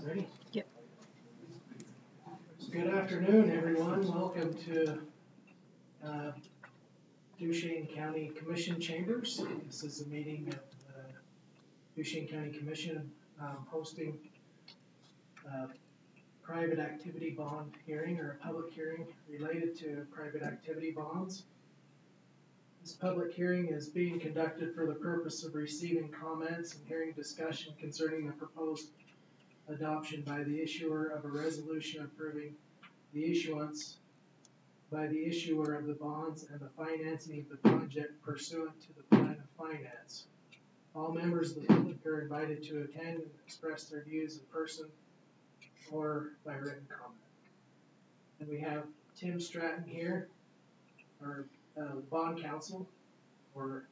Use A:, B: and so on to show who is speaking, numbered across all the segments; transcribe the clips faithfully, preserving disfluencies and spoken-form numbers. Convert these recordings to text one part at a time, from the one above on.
A: Ready?
B: Yep.
A: Good afternoon, everyone. Welcome to uh, Duchesne County Commission Chambers. This is a meeting of the Duchesne County Commission um, hosting a private activity bond hearing or a public hearing related to private activity bonds. This public hearing is being conducted for the purpose of receiving comments and hearing discussion concerning the proposed adoption by the issuer of a resolution approving the issuance by the issuer of the bonds and the financing of the project pursuant to the plan of finance. All members of the public are invited to attend and express their views in person or by written comment. And we have Tim Stratton here, our uh, bond counsel for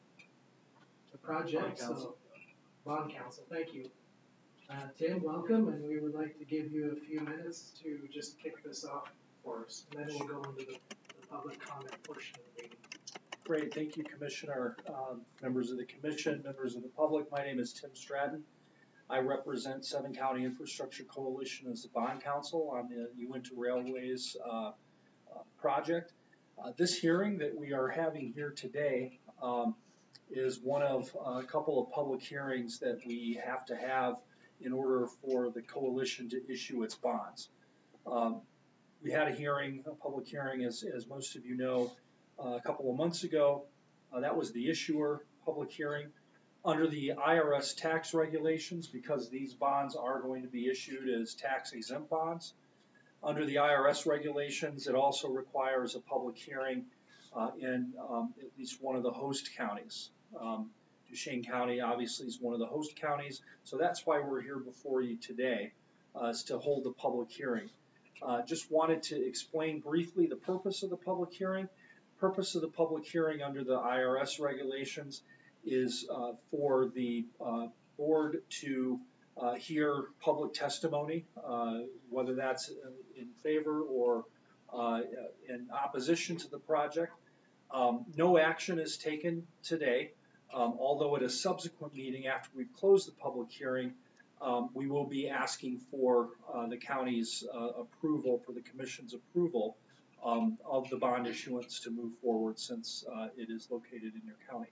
A: the project.
C: Bond counsel.
A: So, bond counsel, thank you. Uh, Tim, welcome, and we would like to give you a few minutes to just kick this off for us, and then we'll go into the, the public comment portion of the meeting.
C: Great, thank you, Commissioner, um, members of the Commission, members of the public. My name is Tim Stratton. I represent Seven County Infrastructure Coalition as the bond counsel on the Uinta Railways uh, uh, project. Uh, this hearing that we are having here today um, is one of a couple of public hearings that we have to have in order for the coalition to issue its bonds. Um, we had a hearing, a public hearing, as, as most of you know, uh, a couple of months ago. Uh, that was the issuer public hearing. Under the I R S tax regulations, because these bonds are going to be issued as tax exempt bonds, under the I R S regulations, it also requires a public hearing uh, in um, at least one of the host counties. Um, Duchesne County obviously is one of the host counties, so that's why we're here before you today, uh, is to hold the public hearing. Uh, just wanted to explain briefly the purpose of the public hearing. Purpose of the public hearing under the I R S regulations is uh, for the uh, board to uh, hear public testimony, uh, whether that's in favor or uh, in opposition to the project. Um, no action is taken today. Um, although at a subsequent meeting after we've closed the public hearing, um, we will be asking for uh, the county's uh, approval, for the commission's approval um, of the bond issuance to move forward, since uh, it is located in your county.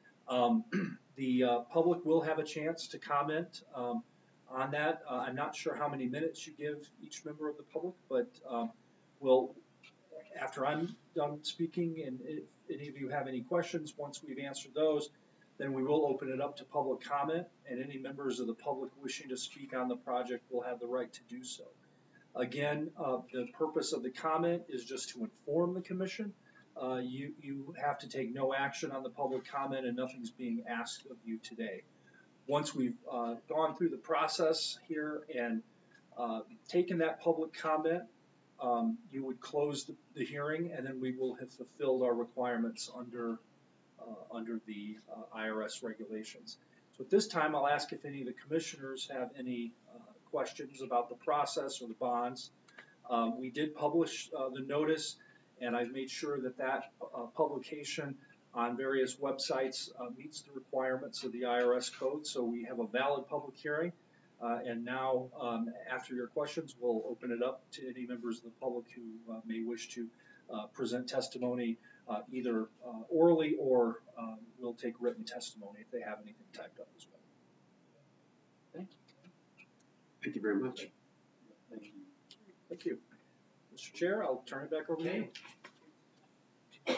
C: Um, the uh, public will have a chance to comment um, on that. Uh, I'm not sure how many minutes you give each member of the public, but um, we'll, after I'm done speaking, and if any of you have any questions, once we've answered those, then we will open it up to public comment, and any members of the public wishing to speak on the project will have the right to do so. Again, uh, the purpose of the comment is just to inform the commission. Uh, you, you have to take no action on the public comment, and nothing's being asked of you today. Once we've uh, gone through the process here and uh, taken that public comment, um, you would close the, the hearing, and then we will have fulfilled our requirements under Uh, under the uh, I R S regulations. So at this time, I'll ask if any of the commissioners have any uh, questions about the process or the bonds. Um, we did publish uh, the notice, and I've made sure that that uh, publication on various websites uh, meets the requirements of the I R S code, so we have a valid public hearing. Uh, and now, um, after your questions, we'll open it up to any members of the public who uh, may wish to uh, present testimony Uh, either uh, orally or um, we'll take written testimony if they have anything typed up as well. Thank you.
D: Thank you very much.
C: Thank you. Thank you. Mister Chair, I'll turn it back over
A: Okay.
C: to you.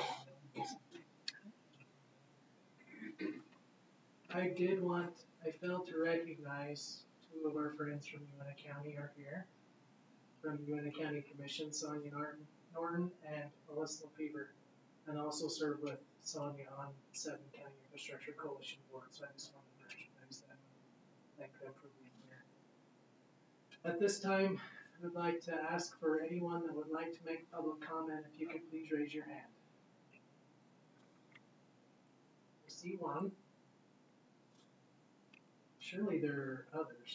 A: I did want, I failed to recognize two of our friends from Uinta County are here. From Uinta County Commission, Sonia Norton, Norton and Melissa Fever, and also serve with Sonia on Seven County Infrastructure Coalition Board, so I just wanted to recognize them and thank them for being here. At this time, I would like to ask for anyone that would like to make public comment, if you could please raise your hand. I see one. Surely there are others.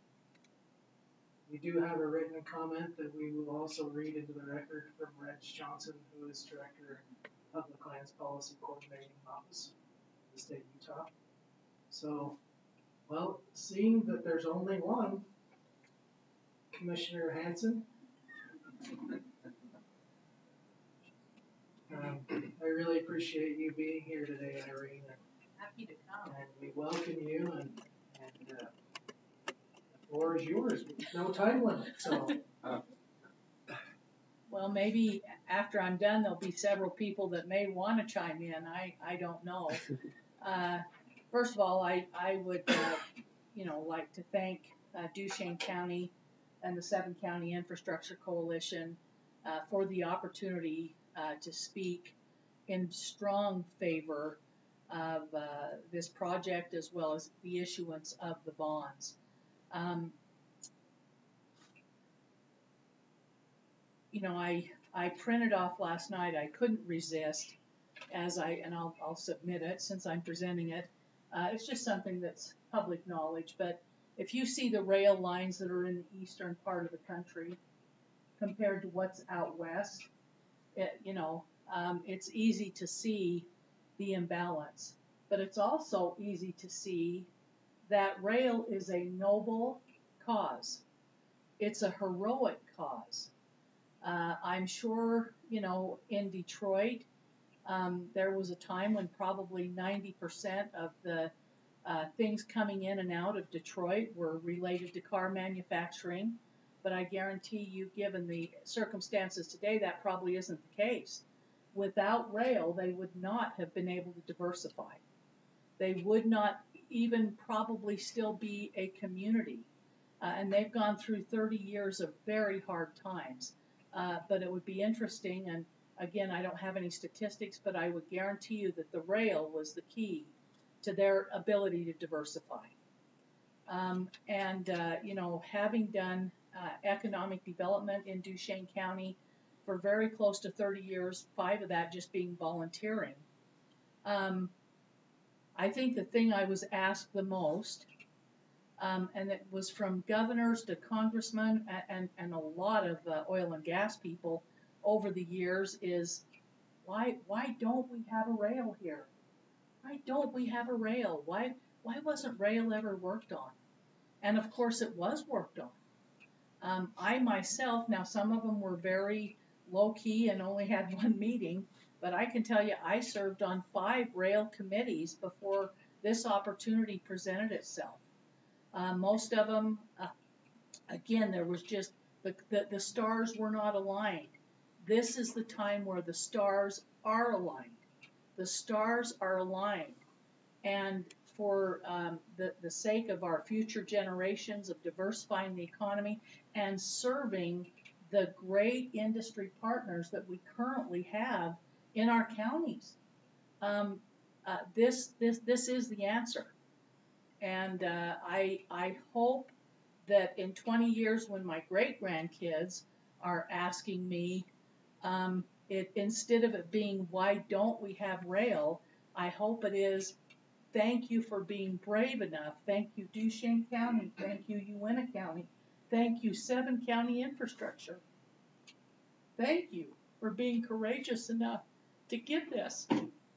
A: We do have a written comment that we will also read into the record from Reg Johnson, who is Director of Public Lands Policy Coordinating Office in the state of Utah. So, well, seeing that there's only one, Commissioner Hanson. Um, I really appreciate you being here today, Irene, and,
B: Happy to come.
A: and we welcome you, and, and uh, the floor is yours, no time limit, so.
B: Well, maybe after I'm done, there'll be several people that may want to chime in. I, I don't know. Uh, first of all, I, I would, uh, you know, like to thank uh, Duchesne County and the Seven County Infrastructure Coalition uh, for the opportunity uh, to speak in strong favor of uh, this project as well as the issuance of the bonds. Um, you know, I I printed off last night. I couldn't resist, as I and I'll I'll submit it since I'm presenting it. Uh, it's just something that's public knowledge. But if you see the rail lines that are in the eastern part of the country compared to what's out west, it, you know, um, it's easy to see the imbalance. But it's also easy to see that rail is a noble cause. It's a heroic cause. Uh, I'm sure, you know, in Detroit, um, there was a time when probably ninety percent of the uh, things coming in and out of Detroit were related to car manufacturing. But I guarantee you, given the circumstances today, that probably isn't the case. Without rail, they would not have been able to diversify. They would not even probably still be a community. Uh, and they've gone through thirty years of very hard times. Uh, but it would be interesting, and again, I don't have any statistics, but I would guarantee you that the rail was the key to their ability to diversify. Um, and, uh, you know, having done uh, economic development in Duchesne County for very close to thirty years, five of that just being volunteering, um, I think the thing I was asked the most, Um, and it was from governors to congressmen and, and, and a lot of uh, oil and gas people over the years is, why why don't we have a rail here? Why don't we have a rail? Why why wasn't rail ever worked on? And of course it was worked on. Um, I myself, now some of them were very low key and only had one meeting, but I can tell you I served on five rail committees before this opportunity presented itself. Uh, most of them, uh, again, there was just, the, the, the stars were not aligned. This is the time where the stars are aligned. The stars are aligned. And for um, the, the sake of our future generations, of diversifying the economy and serving the great industry partners that we currently have in our counties, um, uh, this, this, this is the answer. And uh, I, I hope that in twenty years, when my great grandkids are asking me, um, it, instead of it being, why don't we have rail, I hope it is, thank you for being brave enough. Thank you, Duchesne County. Thank you, Uintah County. Thank you, Seven County Infrastructure. Thank you for being courageous enough to give this.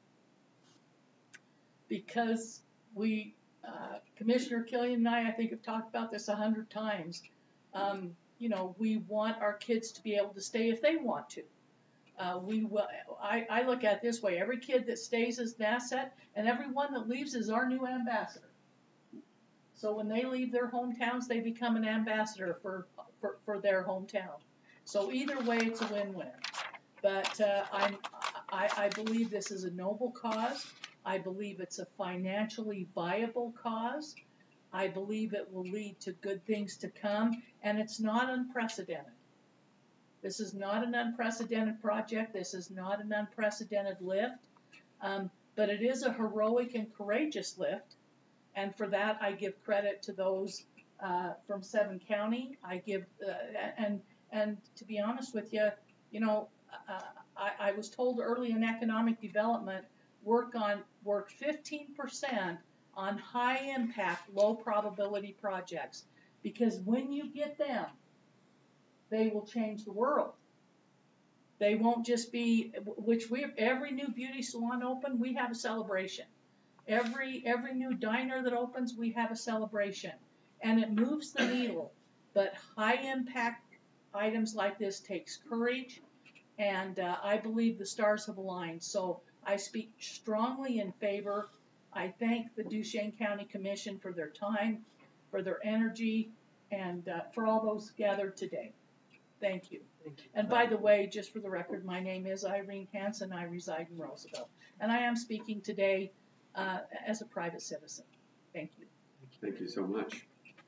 B: Because we, Uh, Commissioner Killian and I, I think, have talked about this a hundred times. Um, you know, we want our kids to be able to stay if they want to. Uh, we will. I, I look at it this way: every kid that stays is an asset, and everyone that leaves is our new ambassador. So when they leave their hometowns, they become an ambassador for for, for their hometown. So either way, it's a win-win. But uh, I'm, I, I believe this is a noble cause. I believe it's a financially viable cause. I believe it will lead to good things to come, and it's not unprecedented. This is not an unprecedented project. This is not an unprecedented lift, um, but it is a heroic and courageous lift, and for that I give credit to those uh, from Seven County. I give, uh, and and to be honest with you, you know, uh, I, I was told early in economic development, work on work fifteen percent on high impact, low probability projects, because when you get them, they will change the world. They won't just be, which we every new beauty salon open, we have a celebration. Every every new diner that opens, we have a celebration, and it moves the needle. but high impact items like this takes courage, and uh, I believe the stars have aligned. So I speak strongly in favor. I thank the Duchesne County Commission for their time, for their energy, and uh, for all those gathered today. Thank you.
A: Thank you.
B: And by the way, just for the record, my name is Irene Hansen. I reside in Roosevelt, and I am speaking today uh, as a private citizen. Thank you.
D: Thank you so much.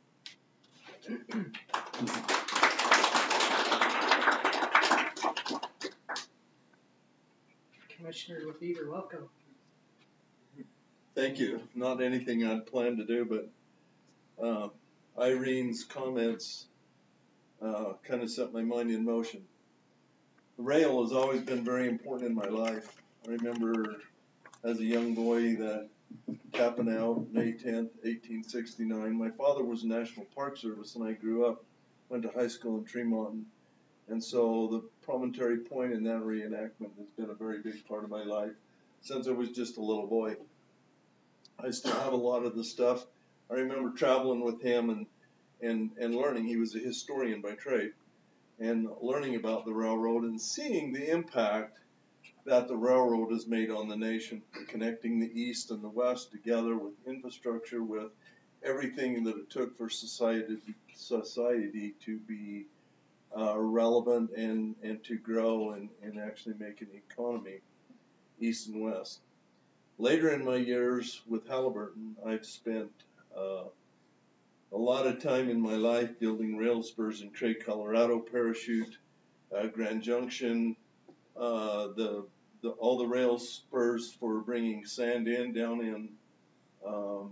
A: Commissioner LaFever, welcome.
E: Thank you. Not anything I'd planned to do, but uh, Irene's comments uh, kind of set my mind in motion. The rail has always been very important in my life. I remember as a young boy that tapping out May tenth, eighteen sixty-nine. My father was in National Park Service, and I grew up, went to high school in Tremont. And so the Promontory Point in that reenactment has been a very big part of my life since I was just a little boy. I still have a lot of the stuff. I remember traveling with him and, and, and learning. He was a historian by trade, and learning about the railroad and seeing the impact that the railroad has made on the nation, connecting the East and the West together with infrastructure, with everything that it took for society, society to be uh, relevant and, and to grow and, and actually make an economy, East and West. Later in my years with Halliburton, I've spent uh, a lot of time in my life building rail spurs in Craig, Colorado, Parachute, uh, Grand Junction, uh, the, the all the rail spurs for bringing sand in down in um,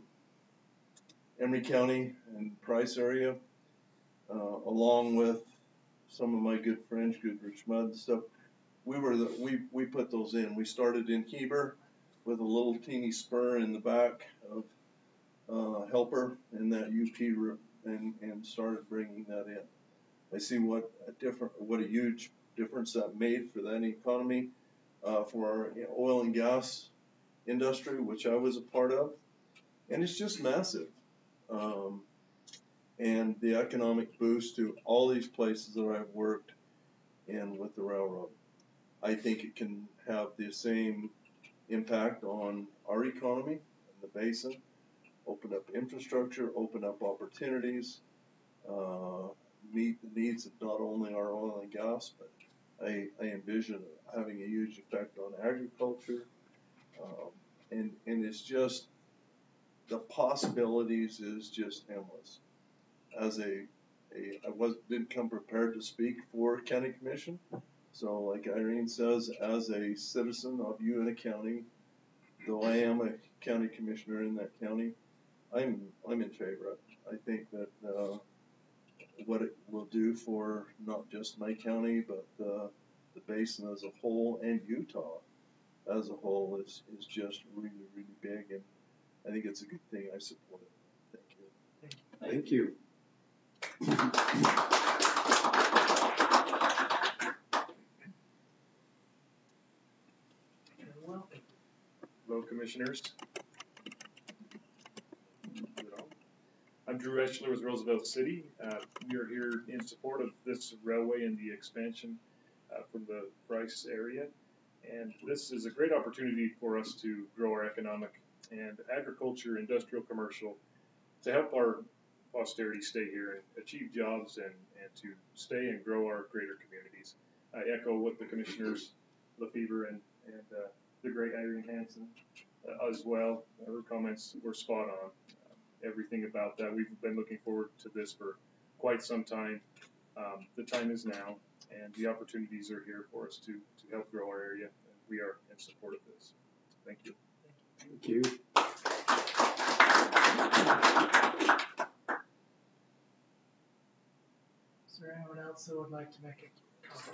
E: Emery County and Price area, uh, along with some of my good friends, Goodrich Mud and stuff. We were the, we we put those in. We started in Heber with a little teeny spur in the back of uh, Helper and that U P and and started bringing that in. I see what a different what a huge difference that made for that economy, uh, for our oil and gas industry, which I was a part of, and it's just massive. Um, and the economic boost to all these places that I've worked in with the railroad. I think it can have the same impact on our economy and the basin, open up infrastructure, open up opportunities, uh, meet the needs of not only our oil and gas, but I, I envision having a huge effect on agriculture. Um, and, and it's just, the possibilities is just endless. As a, a I was didn't come prepared to speak for county commission, so like Irene says, as a citizen of Uinta County, though I am a county commissioner in that county, I'm I'm in favor of it. I think that uh, what it will do for not just my county, but uh, the basin as a whole and Utah as a whole is is just really really big, and I think it's a good thing. I support it. Thank you.
D: Thank you.
A: You're welcome.
F: Hello, Commissioners. I'm Drew Eschler with Roosevelt City. Uh, we are here in support of this railway and the expansion uh, from the Bryce area. And this is a great opportunity for us to grow our economic and agriculture, industrial, commercial, to help our posterity stay here and achieve jobs and, and to stay and grow our greater communities. I echo what the Commissioners, LaFever and, and uh, the great Irene Hansen uh, as well. Her comments were spot on. Uh, everything about that. We've been looking forward to this for quite some time. Um, the time is now, and the opportunities are here for us to, to help grow our area, and we are in support of this. Thank you.
D: Thank you.
A: Is there anyone else who would like to make a comment?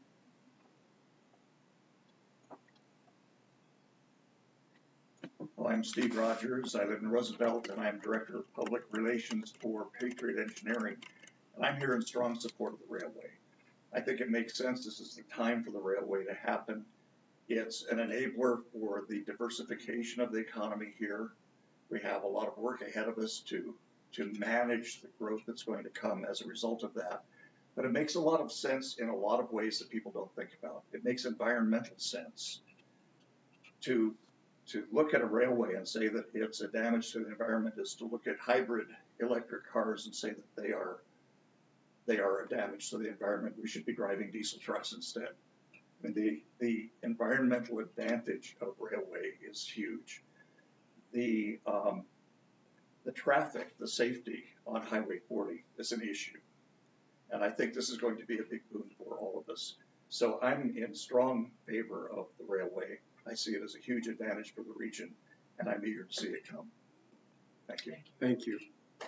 G: Well, I'm Steve Rogers. I live in Roosevelt, and I'm Director of Public Relations for Patriot Engineering, and I'm here in strong support of the railway. I think it makes sense. This is the time for the railway to happen. It's an enabler for the diversification of the economy here. We have a lot of work ahead of us to to manage the growth that's going to come as a result of that. But it makes a lot of sense in a lot of ways that people don't think about. It makes environmental sense to to look at a railway and say that it's a damage to the environment is to look at hybrid electric cars and say that they are they are a damage to the environment. We should be driving diesel trucks instead. I mean, the the environmental advantage of railway is huge. The um, the traffic, the safety on Highway forty is an issue. And I think this is going to be a big boon for all of us. So I'm in strong favor of the railway. I see it as a huge advantage for the region, and I'm eager to see it come. Thank you.
D: Thank you.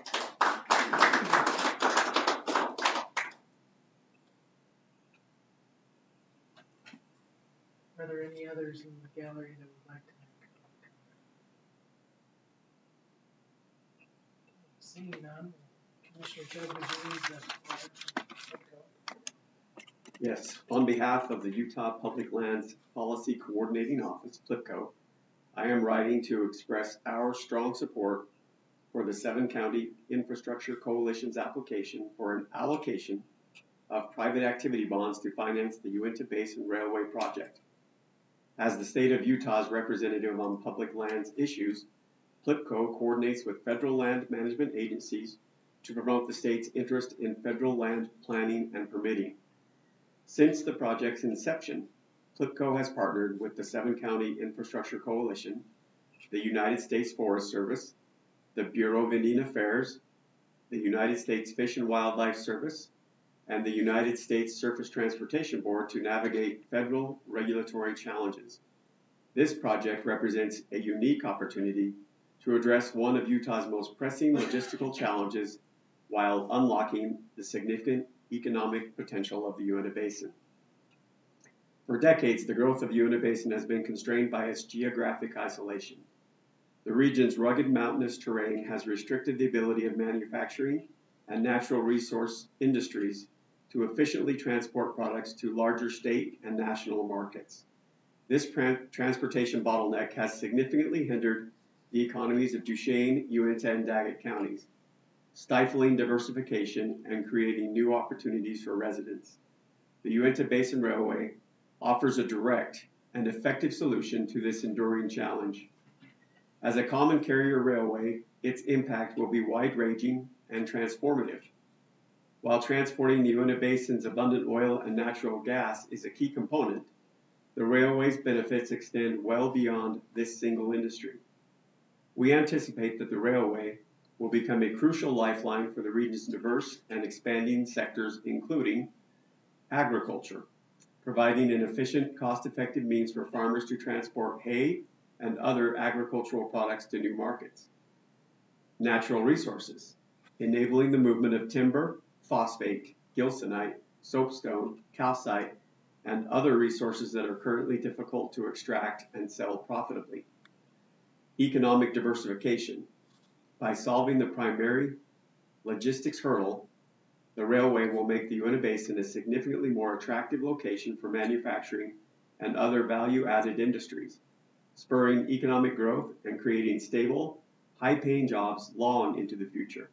A: Are there any others in the gallery that would like to make a comment? Seeing none, Commissioner Judd, would you read the pledge?
D: Yes, on behalf of the Utah Public Lands Policy Coordinating Office, P L I P C O, I am writing to express our strong support for the Seven County Infrastructure Coalition's application for an allocation of private activity bonds to finance the Uinta Basin Railway project. As the state of Utah's representative on public lands issues, P L I P C O coordinates with federal land management agencies to promote the state's interest in federal land planning and permitting. Since the project's inception, P L I P C O has partnered with the Seven County Infrastructure Coalition, the United States Forest Service, the Bureau of Indian Affairs, the United States Fish and Wildlife Service, and the United States Surface Transportation Board to navigate federal regulatory challenges. This project represents a unique opportunity to address one of Utah's most pressing logistical challenges while unlocking the significant economic potential of the Uinta Basin. For decades, the growth of the Uinta Basin has been constrained by its geographic isolation. The region's rugged mountainous terrain has restricted the ability of manufacturing and natural resource industries to efficiently transport products to larger state and national markets. This tra- transportation bottleneck has significantly hindered the economies of Duchesne, Uinta, and Daggett counties, stifling diversification and creating new opportunities for residents. The Uinta Basin Railway offers a direct and effective solution to this enduring challenge. As a common carrier railway, its impact will be wide-ranging and transformative. While transporting the Uinta Basin's abundant oil and natural gas is a key component, the railway's benefits extend well beyond this single industry. We anticipate that the railway will become a crucial lifeline for the region's diverse and expanding sectors, including agriculture, providing an efficient, cost-effective means for farmers to transport hay and other agricultural products to new markets. Natural resources, enabling the movement of timber, phosphate, gilsonite, soapstone, calcite, and other resources that are currently difficult to extract and sell profitably. Economic diversification. By solving the primary logistics hurdle, the railway will make the Uinta Basin a significantly more attractive location for manufacturing and other value-added industries, spurring economic growth and creating stable, high-paying jobs long into the future.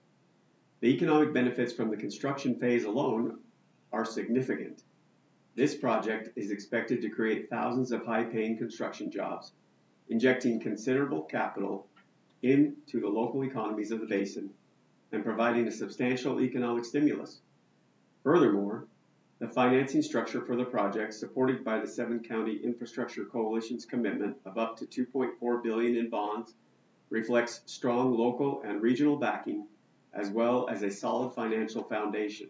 D: The economic benefits from the construction phase alone are significant. This project is expected to create thousands of high-paying construction jobs, injecting considerable capital into the local economies of the basin and providing a substantial economic stimulus. Furthermore, the financing structure for the project, supported by the Seven County Infrastructure Coalition's commitment of up to two point four billion dollars in bonds, reflects strong local and regional backing, as well as a solid financial foundation.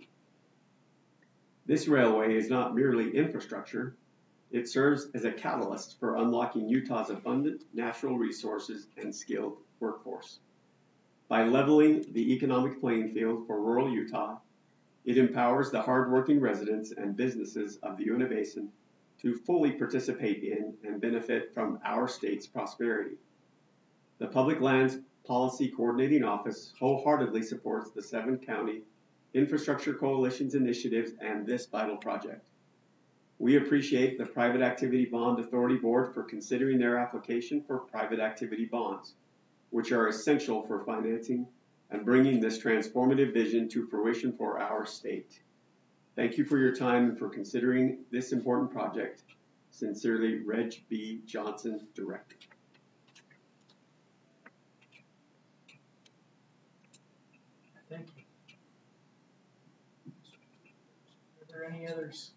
D: This railway is not merely infrastructure, it serves as a catalyst for unlocking Utah's abundant natural resources and skilled workforce. By leveling the economic playing field for rural Utah, it empowers the hardworking residents and businesses of the Uinta Basin to fully participate in and benefit from our state's prosperity. The Public Lands Policy Coordinating Office wholeheartedly supports the Seven County Infrastructure Coalition's initiatives and this vital project. We appreciate the Private Activity Bond Authority Board for considering their application for private activity bonds, which are essential for financing and bringing this transformative vision to fruition for our state. Thank you for your time and for considering this important project. Sincerely, Reg B. Johnson, Director.
A: Thank you. Are there any others?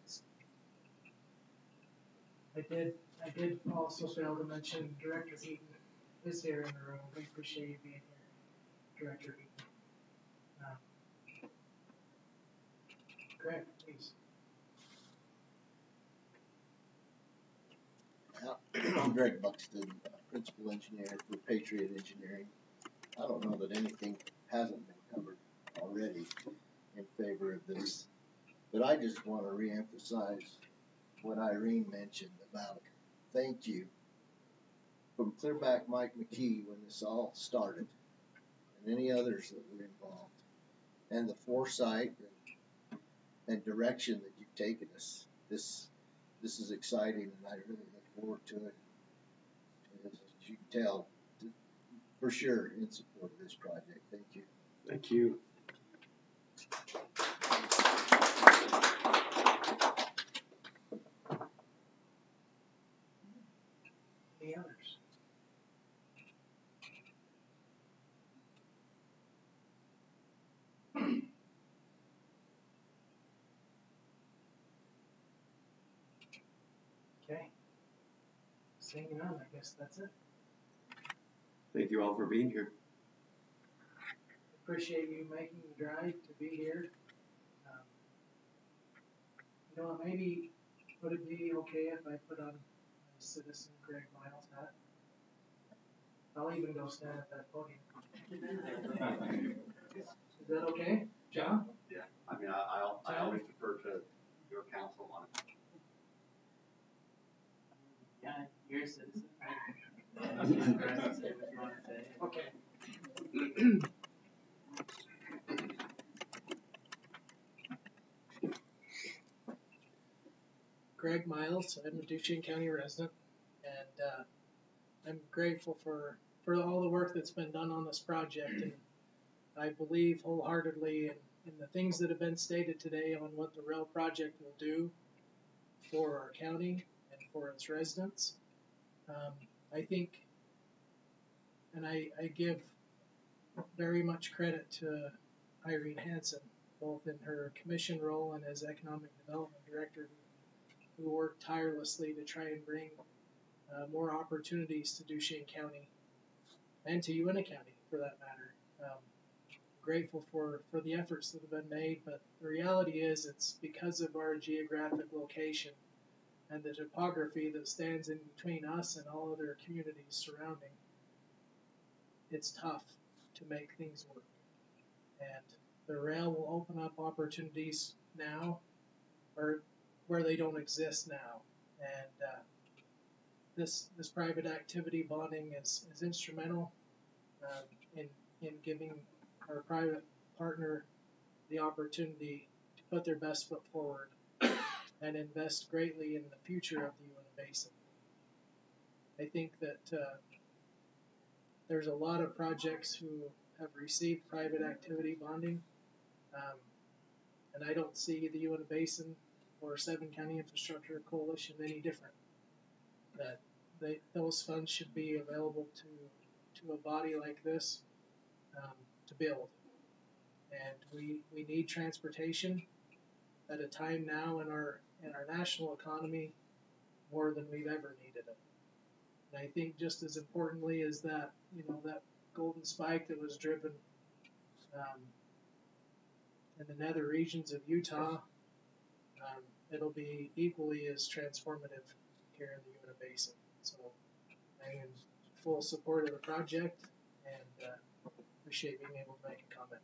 A: I did, I did also fail to mention Director Heaton is here in the room. We appreciate you being here, Director Heaton. Um, Greg, please.
H: I'm Greg Buxton, uh, Principal Engineer for Patriot Engineering. I don't know that anything hasn't been covered already in favor of this, but I just want to reemphasize what Irene mentioned about thank you from Clearback Mike McKee when this all started, and any others that were involved, and the foresight and, and direction that you've taken us. This this is exciting, and I really look forward to it. As you can tell, for sure, in support of this project. Thank you.
D: Thank you.
A: Any others? Okay. Seeing none, I guess that's it.
D: Thank you all for being here.
A: Appreciate you making the drive to be here. Um, you know, maybe would it be okay if I put on my citizen Greg Miles hat? I'll even go stand at that podium. Is that okay, John?
I: Yeah, I mean, I, I'll, I always defer to your counsel on it.
J: Yeah, you're a citizen, right?
A: Okay. Greg Miles, I'm a Duchesne County resident, and uh, I'm grateful for, for all the work that's been done on this project, and I believe wholeheartedly in, in the things that have been stated today on what the rail project will do for our county and for its residents. Um, I think, and I, I give very much credit to Irene Hansen, both in her commission role and as Economic Development Director, who worked tirelessly to try and bring uh, more opportunities to Duchesne County and to Uintah County, for that matter. Um, grateful for, for the efforts that have been made, but the reality is it's because of our geographic location and the topography that stands in between us and all other communities surrounding. It's tough to make things work. And the rail will open up opportunities now, or where they don't exist now. And uh, this this private activity bonding is, is instrumental uh, in in giving our private partner the opportunity to put their best foot forward and invest greatly in the future of the Uintah Basin. I think that uh, there's a lot of projects who have received private activity bonding, um, and I don't see the Uintah Basin or Seven County Infrastructure Coalition any different. That they, those funds should be available to to a body like this um, to build. And we we need transportation at a time now in our in our national economy more than we've ever needed it. And I think just as importantly as that, you know, that golden spike that was driven um, in the nether regions of Utah, um, it'll be equally as transformative here in the Uintah Basin. So I'm in full support of the project and uh, appreciate being able to make a comment.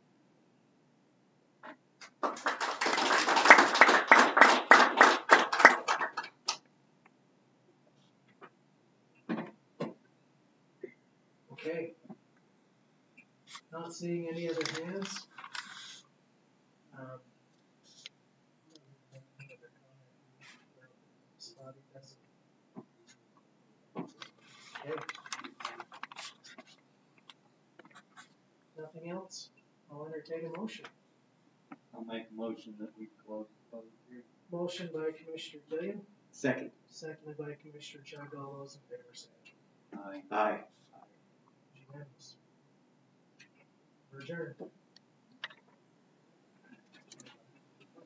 A: Okay. Not seeing any other hands. Um, okay. Nothing else? entertain a motion.
I: I'll make a motion that we close the public hearing.
A: Motion by Commissioner Gilliam,
D: Second.
A: seconded by Commissioner Chug. All those in favor say
I: Aye.
D: Aye.
A: aye. Unanimous. We're adjourned.